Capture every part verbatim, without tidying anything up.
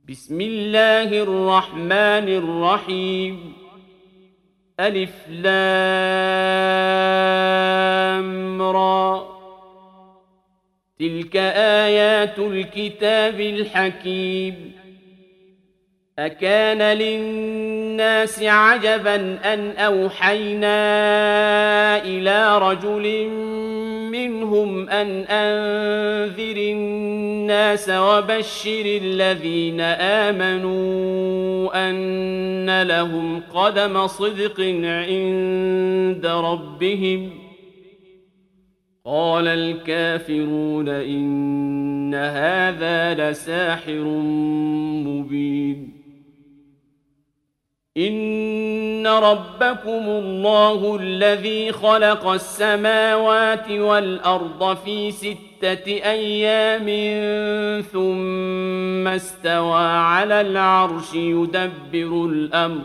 بسم الله الرحمن الرحيم. ألف لام را. تلك آيات الكتاب الحكيم. أكان للناس عجبا أن أوحينا إلى رجل منهم أن أنذر الناس وبشر الذين آمنوا أن لهم قدم صدق عند ربهم. قال الكافرون إن هذا لساحر مبين. إن ربكم الله الذي خلق السماوات والأرض في ستة أيام ثم استوى على العرش يدبر الأمر.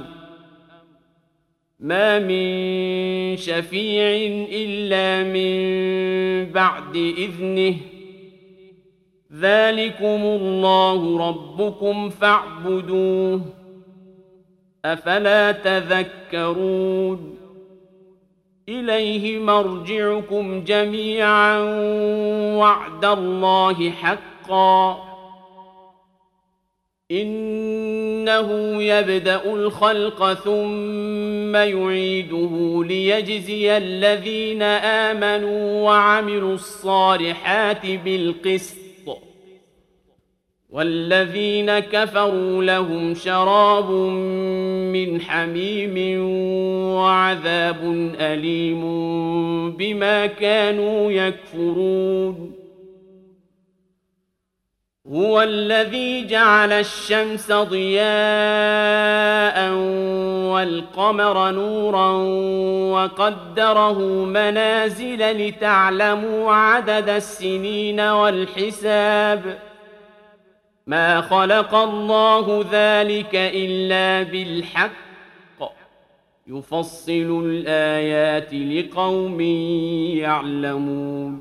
ما من شفيع إلا من بعد إذنه. ذلكم الله ربكم فاعبدوه. أفلا تذكرون. إليه مرجعكم جميعا وعد الله حقا. إنه يبدأ الخلق ثم يعيده ليجزي الذين آمنوا وعملوا الصالحات بالقسط، والذين كفروا لهم شراب من حميم وعذاب أليم بما كانوا يكفرون. هو الذي جعل الشمس ضياء والقمر نورا وقدره منازل لتعلموا عدد السنين والحساب. ما خلق الله ذلك إلا بالحق. يفصل الآيات لقوم يعلمون.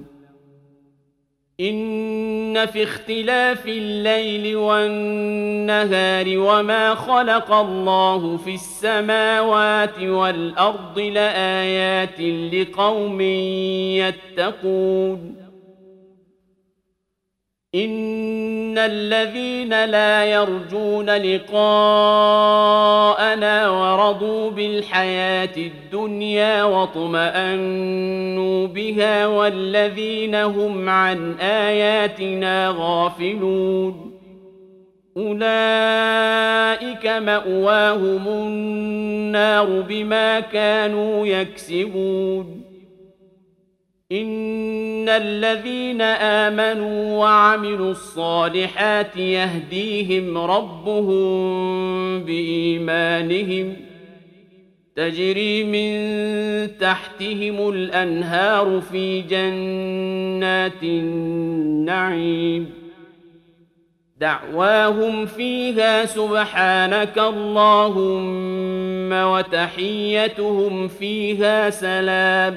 إن في اختلاف الليل والنهار وما خلق الله في السماوات والأرض لآيات لقوم يتقون. إن الذين لا يرجون لقاءنا ورضوا بالحياة الدنيا واطمأنوا بها والذين هم عن آياتنا غافلون أولئك مأواهم النار بما كانوا يكسبون. إن الذين آمنوا وعملوا الصالحات يهديهم ربهم بإيمانهم تجري من تحتهم الأنهار في جنات النعيم. دعواهم فيها سبحانك اللهم وتحيتهم فيها سلام.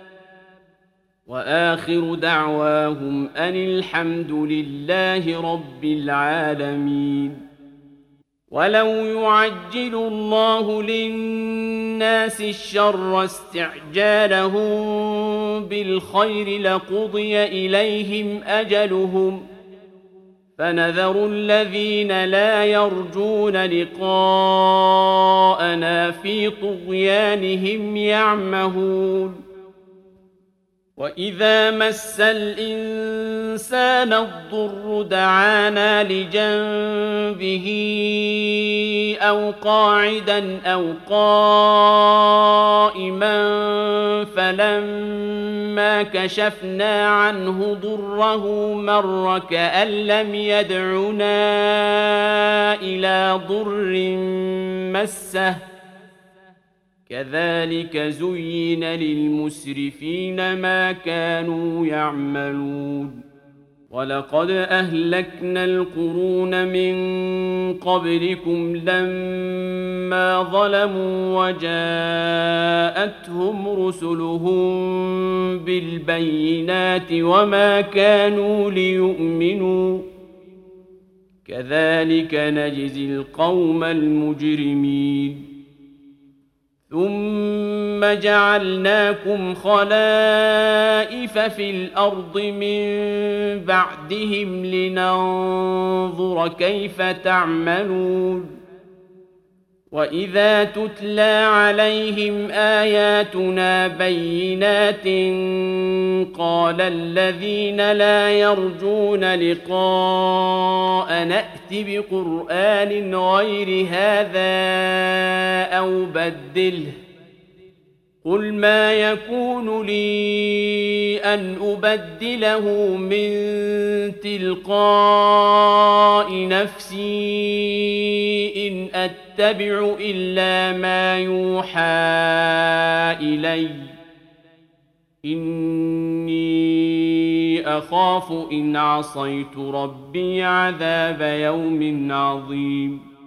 وآخر دعواهم أن الحمد لله رب العالمين. ولو يعجل الله للناس الشر استعجالهم بالخير لقضي إليهم أجلهم فنذر الذين لا يرجون لقاءنا في طغيانهم يعمهون. وإذا مس الإنسان الضر دعانا لجنبه أو قاعدا أو قائما فلما كشفنا عنه ضره مر كأن لم يدعنا إلى ضر مسه. كذلك زين للمسرفين ما كانوا يعملون. ولقد أهلكنا القرون من قبلكم لما ظلموا وجاءتهم رسلهم بالبينات وما كانوا ليؤمنوا كذلك نجزي القوم المجرمين ثم جعلناكم خلائف في الأرض من بعدهم لننظر كيف تعملون وإذا تتلى عليهم آياتنا بينات قال الذين لا يرجون لقاء نأت بقرآن غير هذا أو بدله قل ما يكون لي أن أبدله من تلقاء نفسي إن أتبع إلا ما يوحى إلي إني أخاف إن عصيت ربي عذاب يوم عظيم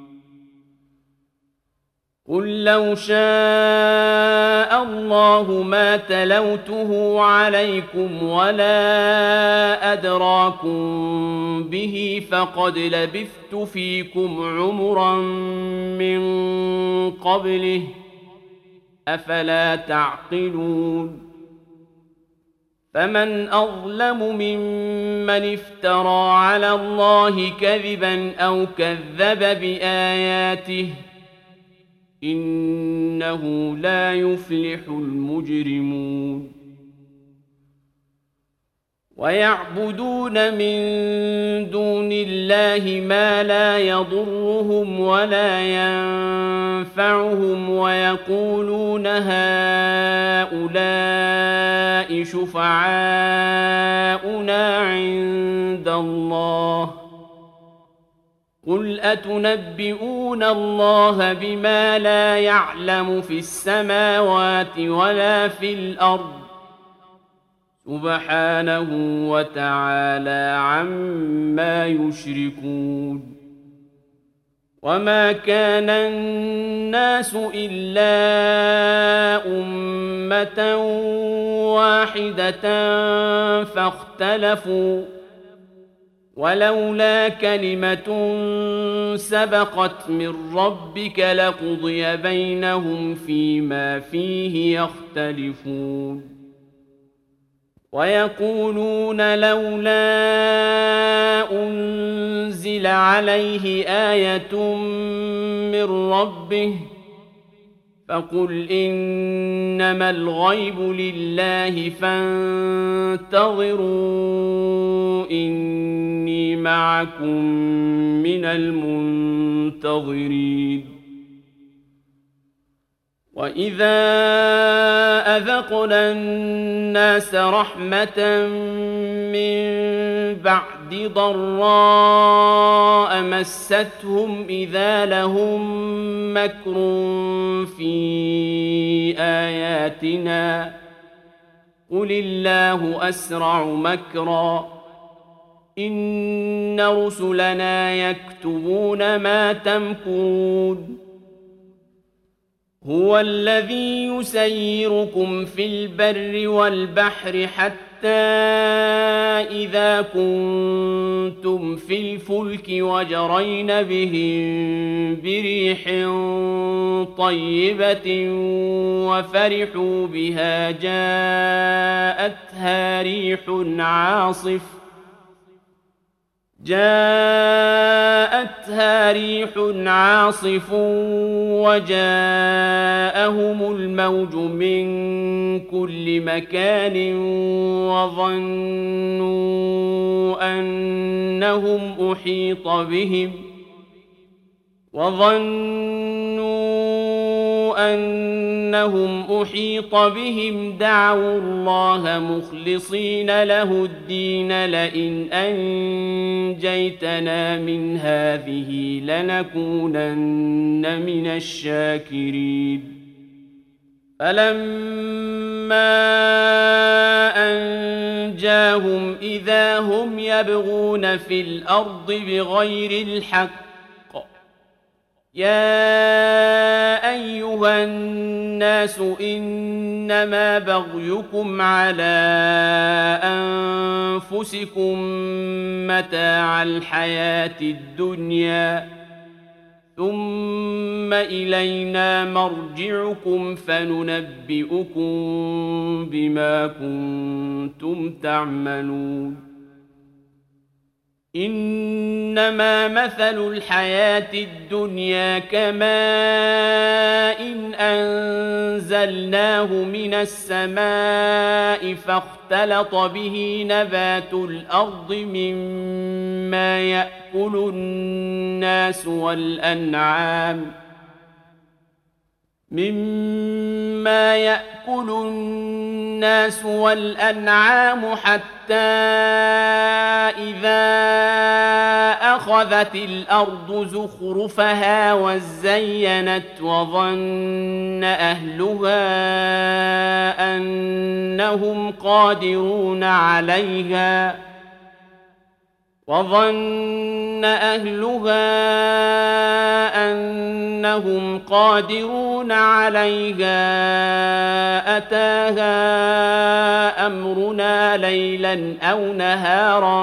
قل لو شاء الله ما تلوته عليكم ولا أدراكم به فقد لبثت فيكم عمرا من قبله أفلا تعقلون فمن أظلم ممن افترى على الله كذبا أو كذب بآياته إنه لا يفلح المجرمون ويعبدون من دون الله ما لا يضرهم ولا ينفعهم ويقولون هؤلاء شفعاؤنا عند الله قل أتنبئون الله بما لا يعلم في السماوات ولا في الأرض سبحانه وتعالى عما يشركون وما كان الناس إلا أمة واحدة فاختلفوا ولولا كلمة سبقت من ربك لقضي بينهم فيما فيه يختلفون ويقولون لولا أنزل عليه آية من ربه فقل إنما الغيب لله فانتظروا إني معكم من المنتظرين وإذا أذقنا الناس رحمة من بعد ضراء مستهم إذا لهم مكر في آياتنا قل الله أسرع مكرا إن رسلنا يكتبون ما تمكرون هو الذي يسيركم في البر والبحر حتى إذا كنتم في الفلك وجرين بهم بريح طيبة وفرحوا بها جاءتها ريح عاصف جاءتها ريح عاصف وجاءهم الموج من كل مكان وظنوا أنهم أحيط بهم وظنوا أنهم أحيط بهم دعوا الله مخلصين له الدين لئن أنجيتنا من هذه لنكونن من الشاكرين فلما أنجاهم إذا هم يبغون في الأرض بغير الحق يا أيها الناس إنما بغيكم على أنفسكم متاع الحياة الدنيا ثم إلينا مرجعكم فننبئكم بما كنتم تعملون إنما مثل الحياة الدنيا كماء إن أنزلناه من السماء فاختلط به نبات الأرض مما يأكل الناس والأنعام مما يأكل الناس والأنعام حتى إذا أخذت الأرض زخرفها وزينت وظن أهلها أنهم قادرون عليها وظن أهلها أنهم قادرون عليها أتاها أمرنا ليلا أو نهارا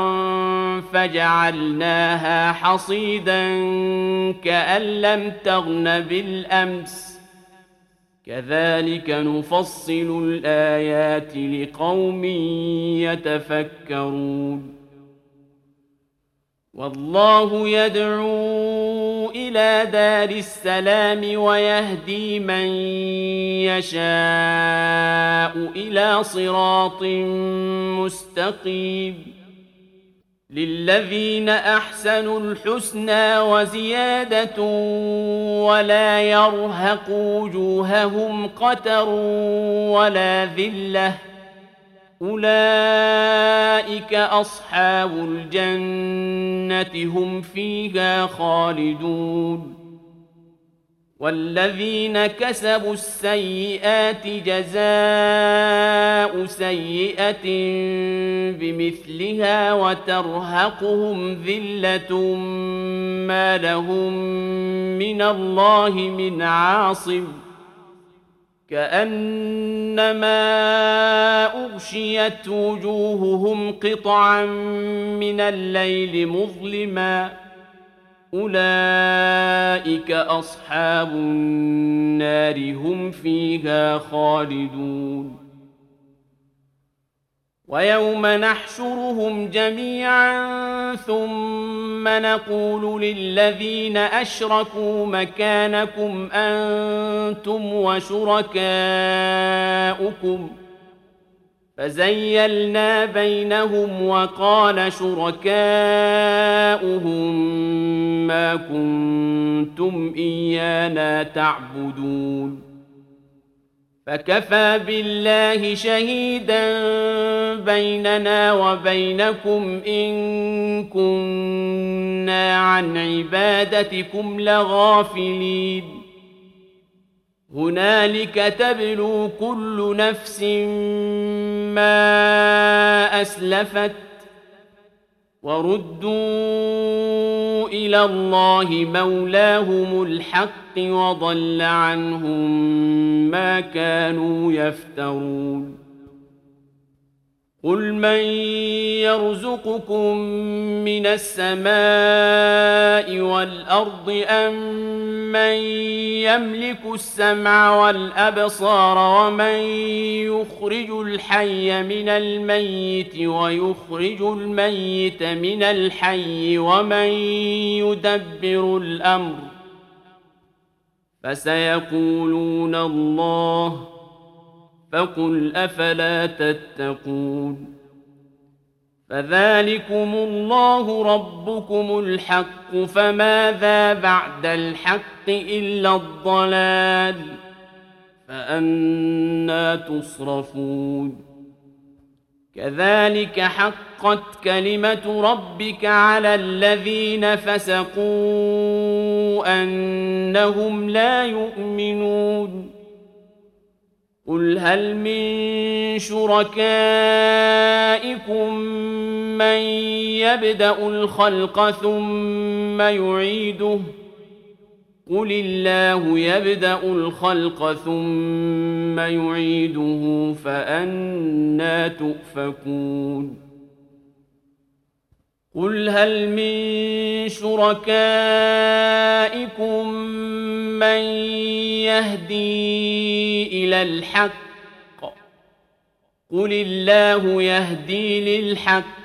فجعلناها حصيدا كأن لم تغن بالأمس كذلك نفصل الآيات لقوم يتفكرون والله يدعو إلى دار السلام ويهدي من يشاء إلى صراط مستقيم للذين أحسنوا الحسنى وزيادة ولا يرهق وجوههم قتر ولا ذلة أولئك أصحاب الجنة هم فيها خالدون والذين كسبوا السيئات جزاء سيئة بمثلها وترهقهم ذلة ما لهم من الله من عاصم كأنما أغشيت وجوههم قطعا من الليل مظلما أولئك أصحاب النار هم فيها خالدون ويوم نحشرهم جميعا ثم نقول للذين أشركوا مكانكم أنتم وشركاؤكم فزيلنا بينهم وقال شركاؤهم ما كنتم إيانا تعبدون فكفى بالله شهيدا بيننا وبينكم إن كنا عن عبادتكم لغافلين هنالك تبلو كل نفس ما أسلفت وردوا إلى الله مولاهم الحق وضل عنهم ما كانوا يفترون قل من يرزقكم من السماء والأرض أم من يملك السمع والأبصار ومن يخرج الحي من الميت ويخرج الميت من الحي ومن يدبر الأمر فسيقولون الله فقل أفلا تتقون فذلكم الله ربكم الحق فماذا بعد الحق إلا الضلال فأنى تصرفون كذلك حقت كلمة ربك على الذين فسقوا أنهم لا يؤمنون قل هل من شركائكم من يبدأ الخلق ثم يعيده قل الله يبدأ الخلق ثم يعيده فأنى تؤفكون قل هل من شركائكم من يهدي إلى الحق قل الله يهدي للحق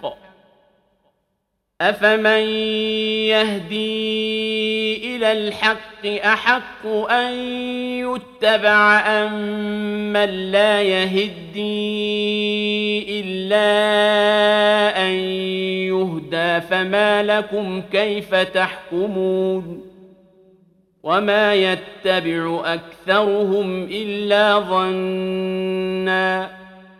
أفمن يهدي إلى الحق أحق أن يتبع أم من لا يهدي إلا أن يهدى فما لكم كيف تحكمون وما يتبع أكثرهم إلا ظنّا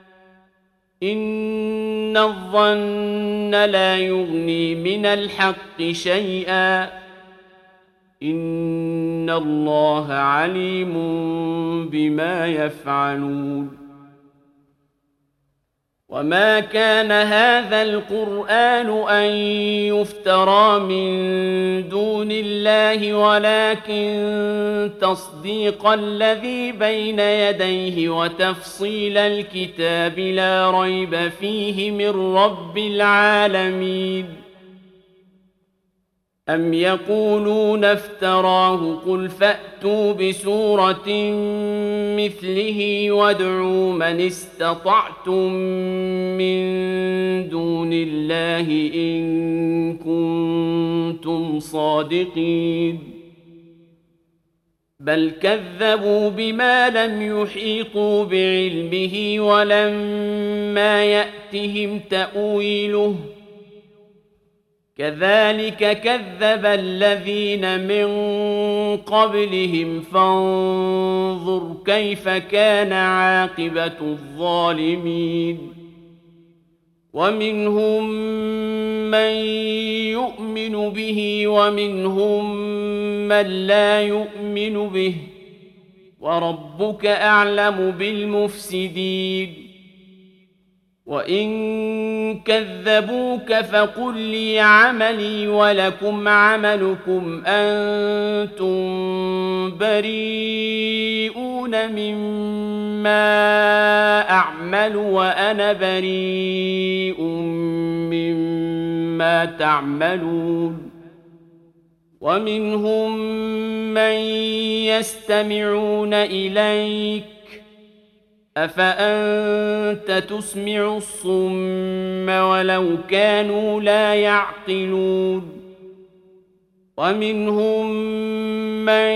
إن الظن لا يغني من الحق شيئا إن الله عليم بما يفعلون وما كان هذا القرآن أن يفترى من دون الله ولكن تصديق الذي بين يديه وتفصيل الكتاب لا ريب فيه من رب العالمين أم يقولون افتراه قل فأتوا بسورة مثله وادعوا من استطعتم من دون الله إن كنتم صادقين بل كذبوا بما لم يحيطوا بعلمه ولما يأتهم تأويله كذلك كذب الذين من قبلهم فانظر كيف كان عاقبة الظالمين ومنهم من يؤمن به ومنهم من لا يؤمن به وربك أعلم بالمفسدين وإن كذبوك فقل لي عملي ولكم عملكم أنتم بريئون مما أعمل وأنا بريء مما تعملون ومنهم من يستمعون إليك أفأنت تسمع الصم ولو كانوا لا يعقلون ومنهم من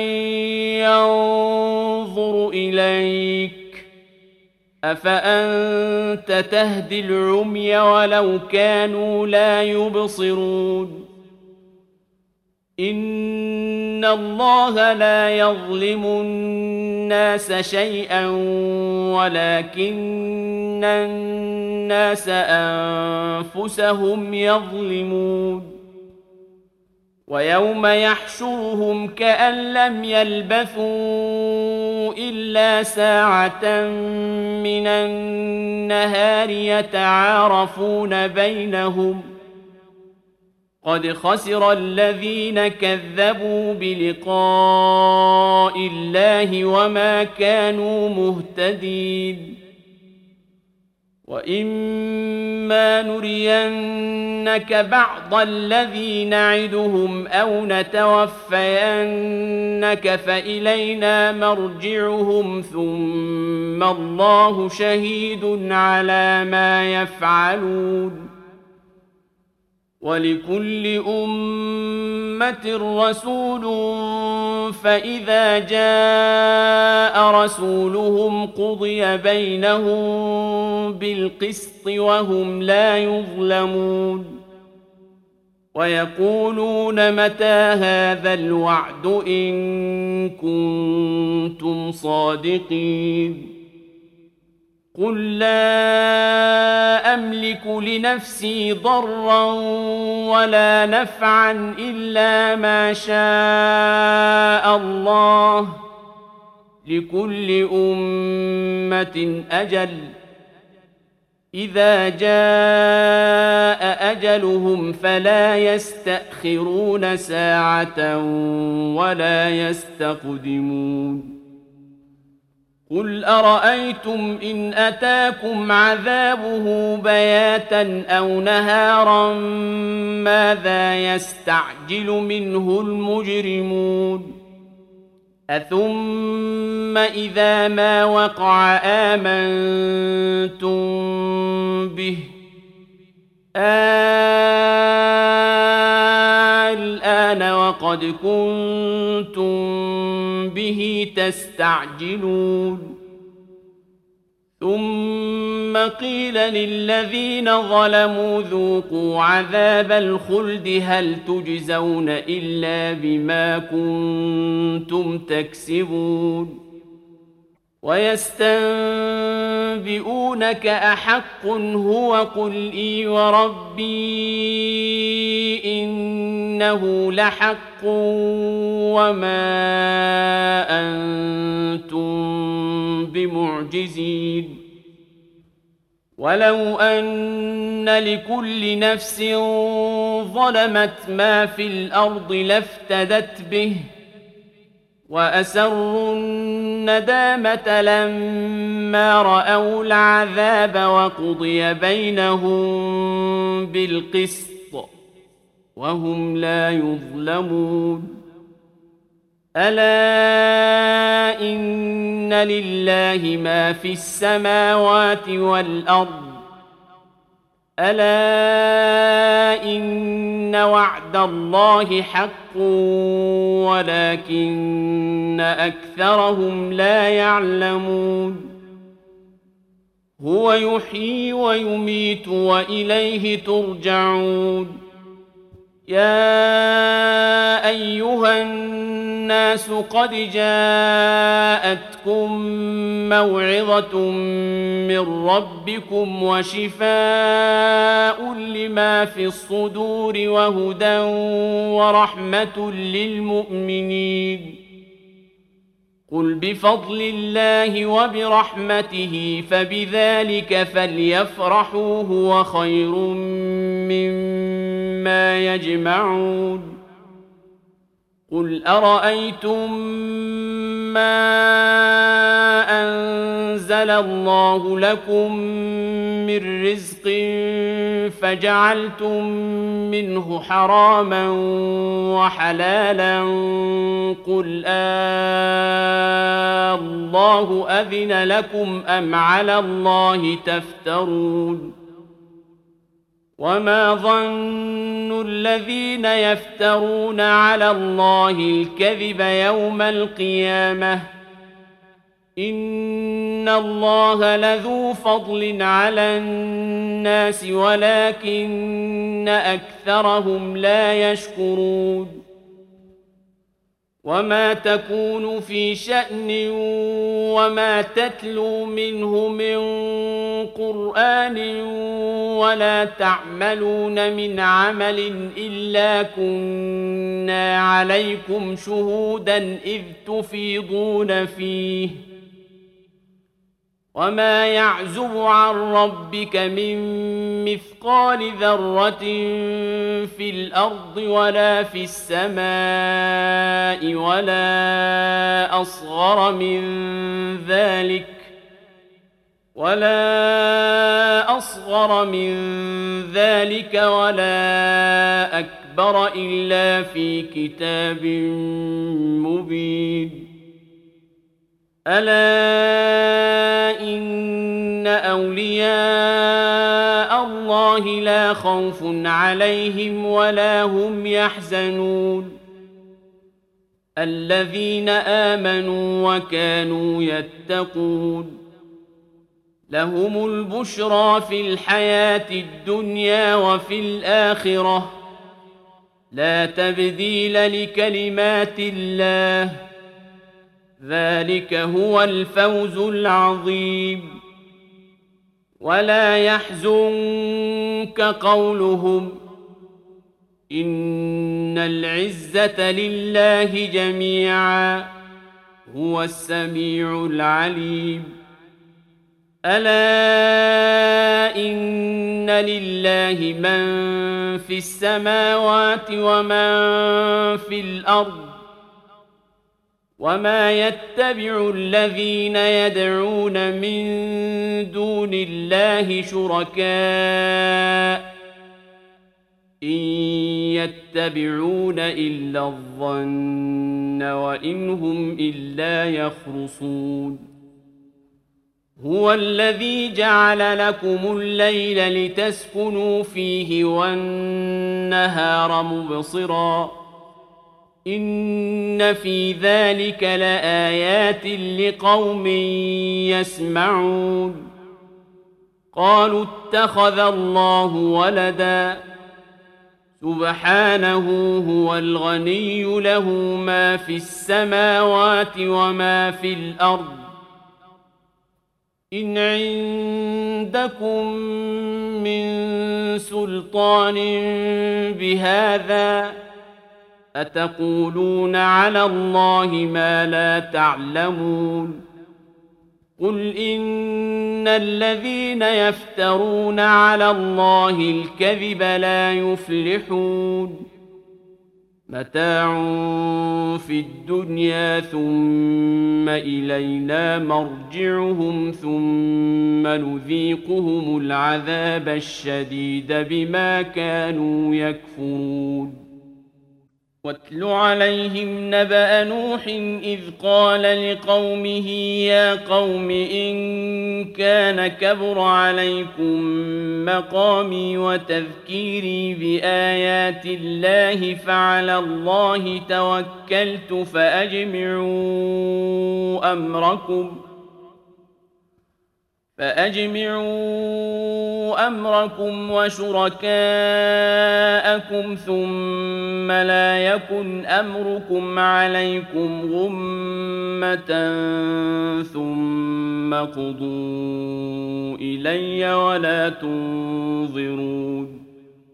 ينظر إليك أفأنت تهدي العمي ولو كانوا لا يبصرون إن الله لا يظلم الناس شيئا ولكن الناس أنفسهم يظلمون ويوم يحشرهم كأن لم يلبثوا إلا ساعة من النهار يتعارفون بينهم قد خسر الذين كذبوا بلقاء الله وما كانوا مهتدين وإما نرينك بعض الذي نعدهم أو نتوفينك فإلينا مرجعهم ثم الله شهيد على ما يفعلون ولكل أمة رسول فإذا جاء رسولهم قضي بينهم بالقسط وهم لا يظلمون ويقولون متى هذا الوعد إن كنتم صادقين قل لا أملك لنفسي ضرا ولا نفعا إلا ما شاء الله لكل أمة أجل إذا جاء أجلهم فلا يستأخرون ساعة ولا يستقدمون قل أرأيتم إن أتاكم عذابه بياتا أو نهارا ماذا يستعجل منه المجرمون أثم إذا ما وقع آمنتم به الآن وقد كنتم به تستعجلون ثم قيل للذين ظلموا ذوقوا عذاب الخلد هل تجزون إلا بما كنتم تكسبون ويستنبئونك أحق هو قل إي وربي إنه لحق وما أنتم بمعجزين ولو أن لكل نفس ظلمت ما في الأرض لافتدت به وأسروا الندامة لما رأوا العذاب وقضي بينهم بالقسط وهم لا يظلمون ألا إن لله ما في السماوات والأرض ألا إن وعد الله حق ولكن أكثرهم لا يعلمون هو يحيي ويميت وإليه ترجعون يا أيها الناس قد جاءتكم موعظة من ربكم وشفاء لما في الصدور وهدى ورحمة للمؤمنين قل بفضل الله وبرحمته فبذلك فليفرحوا هو خير مما يجمعون قل أرأيتم ما أنزل الله لكم من رزق فجعلتم منه حراما وحلالا قل آه الله أذن لكم أم على الله تفترون وما ظن الذين يفترون على الله الكذب يوم القيامة إن الله لذو فضل على الناس ولكن أكثرهم لا يشكرون وما تكون في شأن وما تتلو منه من قرآن ولا تعملون من عمل إلا كنا عليكم شهودا إذ تفيضون فيه وما يعزب عن ربك من مثقال ذرة في الأرض ولا في السماء ولا أصغر من ذلك ولا أصغر من ذلك ولا أكبر إلا في كتاب مبين ألا إن أولياء الله لا خوف عليهم ولا هم يحزنون الذين آمنوا وكانوا يتقون لهم البشرى في الحياة الدنيا وفي الآخرة لا تبديل لكلمات الله ذلك هو الفوز العظيم ولا يحزنك قولهم إن العزة لله جميعا هو السميع العليم ألا إن لله من في السماوات ومن في الأرض وما يتبع الذين يدعون من دون الله شركاء إن يتبعون إلا الظن وإن هم إلا يخرصون هو الذي جعل لكم الليل لتسكنوا فيه والنهار مبصرا إن في ذلك لآيات لقوم يسمعون قالوا اتخذ الله ولدا سبحانه هو الغني له ما في السماوات وما في الأرض إن عندكم من سلطان بهذا أتقولون على الله ما لا تعلمون قل إن الذين يفترون على الله الكذب لا يفلحون متاع في الدنيا ثم إلينا مرجعهم ثم نذيقهم العذاب الشديد بما كانوا يكفرون واتل عليهم نبأ نوح إذ قال لقومه يا قوم إن كان كبر عليكم مقامي وتذكيري بآيات الله فعلى الله توكلت فأجمعوا أمركم فأجمعوا أمركم وشركاءكم ثم لا يكن أمركم عليكم غمة ثم قضوا إلي ولا تنظرون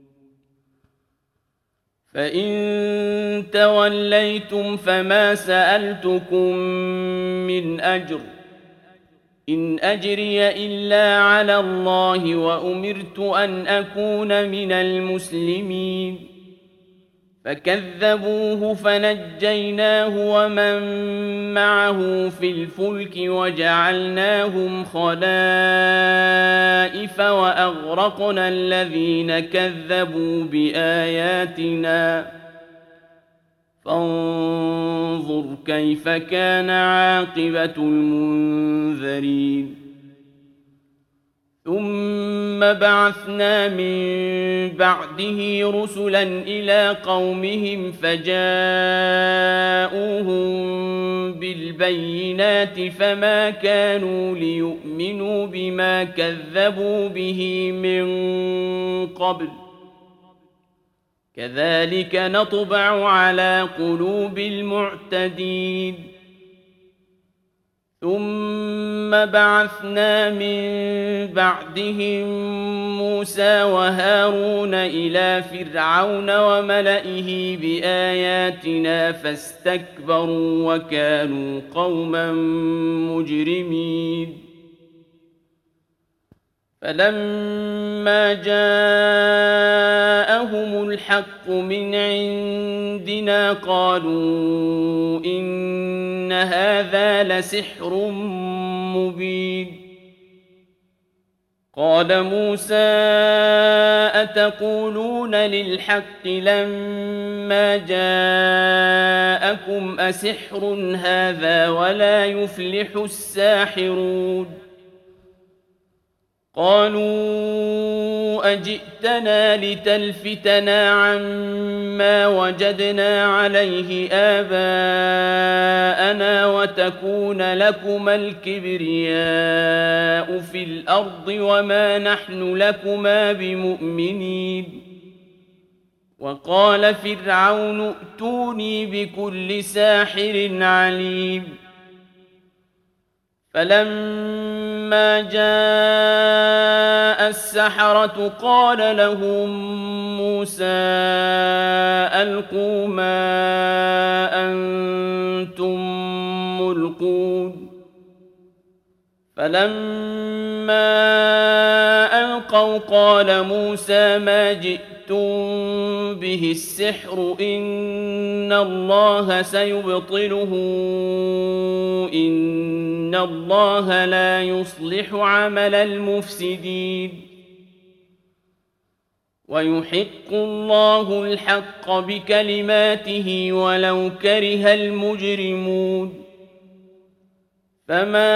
فإن توليتم فما سألتكم من أجر إن أجري إلا على الله وأمرت أن أكون من المسلمين فكذبوه فنجيناه ومن معه في الفلك وجعلناهم خلائف وأغرقنا الذين كذبوا بآياتنا فانظر كيف كان عاقبة المنذرين ثم بعثنا من بعده رسلا إلى قومهم فجاءوهم بالبينات فما كانوا ليؤمنوا بما كذبوا به من قبل كذلك نطبع على قلوب المعتدين ثم بعثنا من بعدهم موسى وهارون إلى فرعون وملئه بآياتنا فاستكبروا وكانوا قوما مجرمين فلما جاءهم الحق من عندنا قالوا إن هذا لسحر مبين قال موسى أتقولون للحق لما جاءكم أسحر هذا ولا يفلح الساحرون قالوا أجئتنا لتلفتنا عما وجدنا عليه آباءنا وتكون لكما الكبرياء في الأرض وما نحن لكما بمؤمنين وقال فرعون ائتوني بكل ساحر عليم فلما جاء السحرة قال لهم موسى ألقوا ما أنتم ملقون فلما ألقوا قال موسى ما جئتم به السحر إن الله سيبطله إن الله لا يصلح عمل المفسدين ويحق الله الحق بكلماته ولو كره المجرمون فما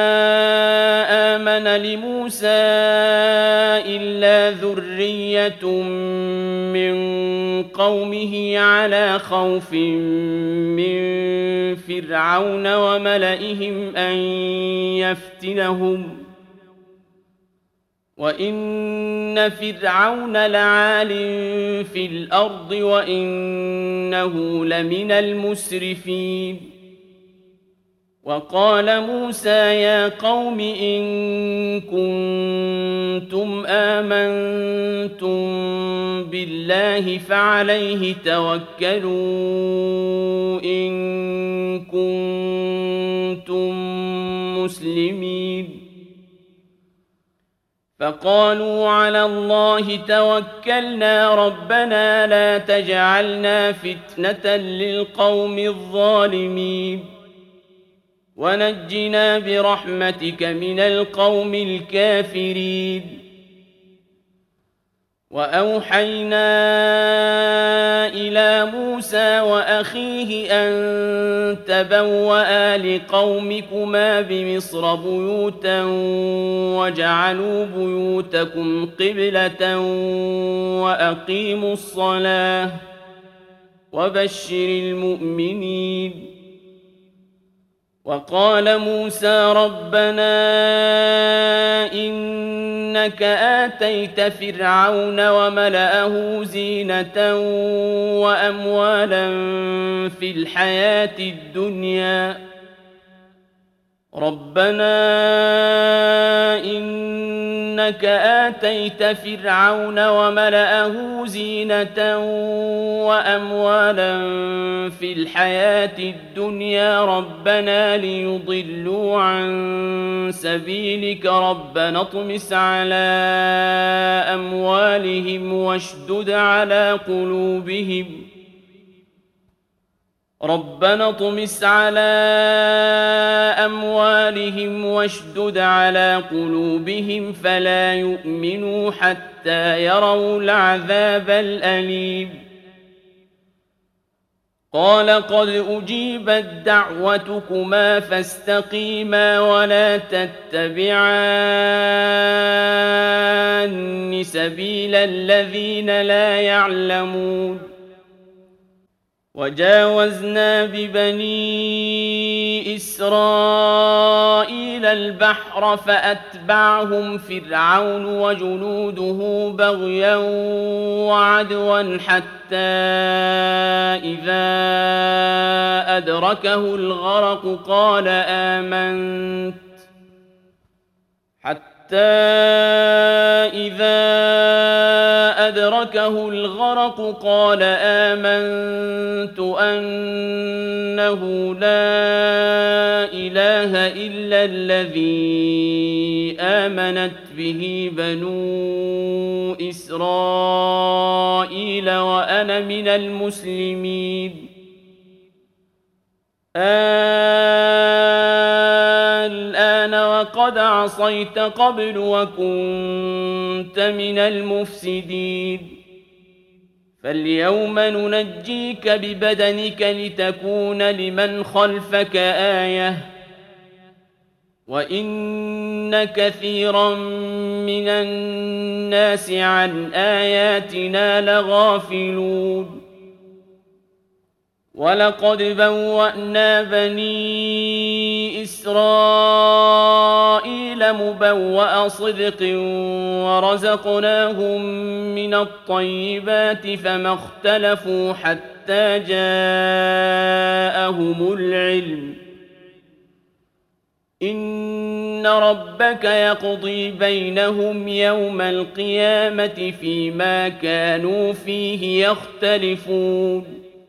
آمن لموسى إلا ذرية من قومه على خوف من فرعون وملئهم أن يفتنهم وإن فرعون لعال في الأرض وإنه لمن المسرفين وقال موسى يا قوم إن كنتم آمنتم بالله فعليه توكلوا إن كنتم مسلمين فقالوا على الله توكلنا ربنا لا تجعلنا فتنة للقوم الظالمين ونجنا برحمتك من القوم الكافرين وأوحينا إلى موسى وأخيه أن تبوأ لقومكما بمصر بيوتا وجعلوا بيوتكم قبلة وأقيموا الصلاة وبشر المؤمنين وقال موسى ربنا إنك آتيت فرعون وملأه زينة وأموالا في الحياة الدنيا ربنا إنك آتيت فرعون وملأه زينة وأموالا في الحياة الدنيا ربنا ليضلوا عن سبيلك ربنا اطمس على أموالهم واشدد على قلوبهم ربنا اطمس على أموالهم واشدد على قلوبهم فلا يؤمنوا حتى يروا العذاب الأليم قال قد أجيبت دعوتكما فاستقيما ولا تتبعان سبيل الذين لا يعلمون وجاوزنا ببني إسرائيل البحر فأتبعهم فرعون وجنوده بغيا وعدوا حتى إذا أدركه الغرق قال آمنت حتى إذا أدركه الغرق قال آمنت أنه لا إله إلا الذي آمنت به بنو إسرائيل وأنا من المسلمين الآن وقد عصيت قبل وكنت من المفسدين فاليوم ننجيك ببدنك لتكون لمن خلفك آية وإن كثيرا من الناس عن آياتنا لغافلون ولقد بوأنا بني إسرائيل مبوأ صدق ورزقناهم من الطيبات فما اختلفوا حتى جاءهم العلم إن ربك يقضي بينهم يوم القيامة فيما كانوا فيه يختلفون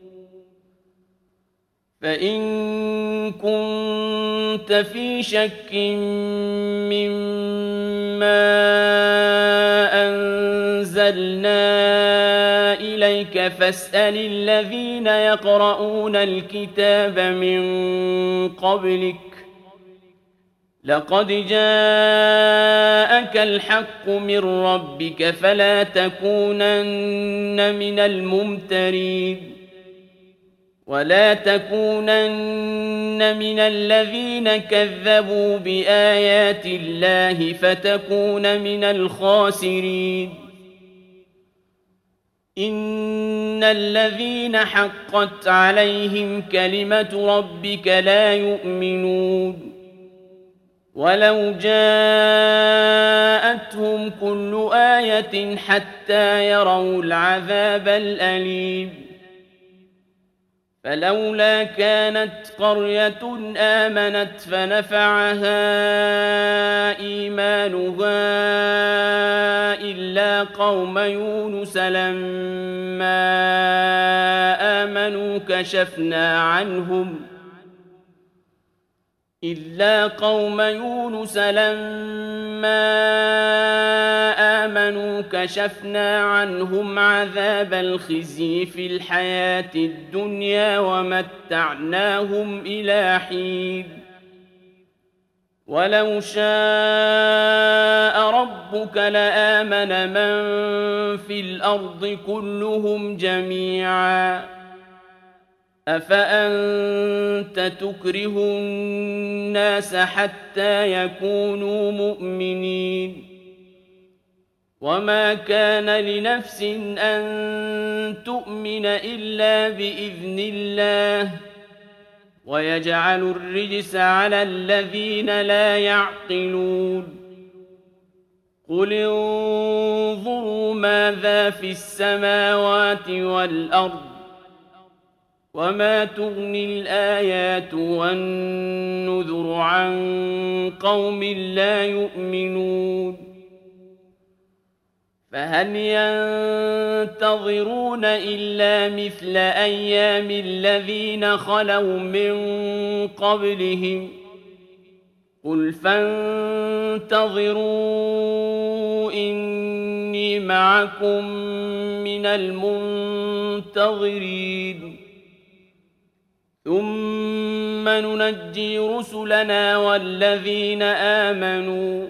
فإن كنت في شك مما أنزلنا إليك فاسأل الذين يقرؤون الكتاب من قبلك لقد جاءك الحق من ربك فلا تكونن من الممترين ولا تكونن من الذين كذبوا بآيات الله فتكون من الخاسرين إن الذين حقت عليهم كلمة ربك لا يؤمنون ولو جاءتهم كل آية حتى يروا العذاب الأليم فلولا كانت قرية آمنت فنفعها إيمانها إلا قوم يونس لما آمنوا كشفنا عنهم إلا قوم يونس لما آمنوا كشفنا عنهم عذاب الخزي في الحياة الدنيا ومتعناهم إلى حين ولو شاء ربك لآمن من في الأرض كلهم جميعا أفأنت تكره الناس حتى يكونوا مؤمنين وما كان لنفس أن تؤمن إلا بإذن الله ويجعل الرجس على الذين لا يعقلون قل انظروا ماذا في السماوات والأرض وما تغني الآيات والنذر عن قوم لا يؤمنون فهل ينتظرون إلا مثل أيام الذين خلوا من قبلهم قل فانتظروا إني معكم من المنتظرين ثم ننجي رسلنا والذين آمنوا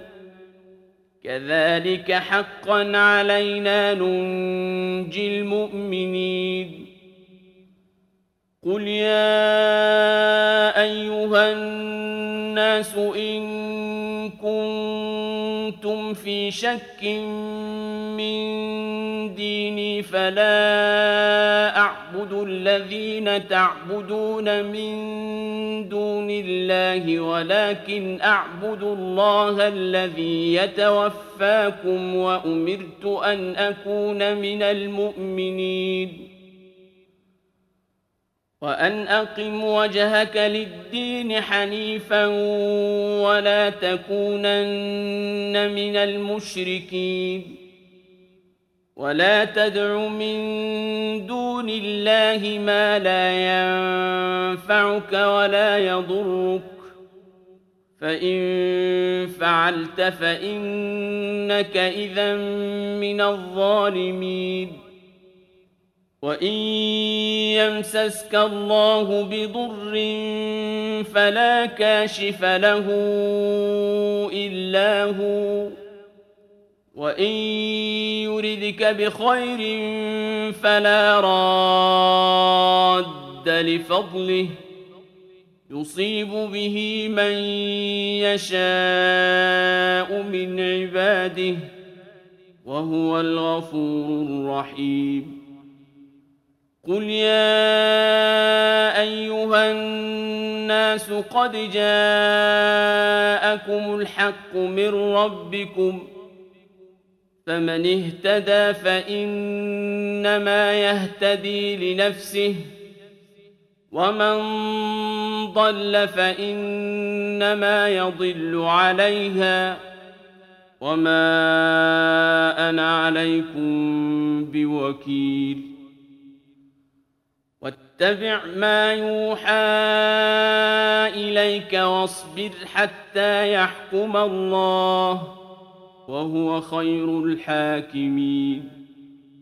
كذلك حقا علينا ننجي المؤمنين قل يا أيها الناس إن كنتم في شك من ديني فلا أعبد الذين تعبدون من دون الله ولكن أعبد الله الذي يتوفاكم وأمرت أن أكون من المؤمنين وأن أقم وجهك للدين حنيفا ولا تكونن من المشركين ولا تدع من دون الله ما لا ينفعك ولا يضرك فإن فعلت فإنك إذا من الظالمين وإن يمسسك الله بضر فلا كاشف له إلا هو وإن يردك بخير فلا راد لفضله يصيب به من يشاء من عباده وهو الغفور الرحيم قل يا أيها الناس قد جاءكم الحق من ربكم فمن اهتدى فإنما يهتدي لنفسه ومن ضل فإنما يضل عليها وما أنا عليكم بوكيل واتبع ما يوحى إليك واصبر حتى يحكم الله وهو خير الحاكمين.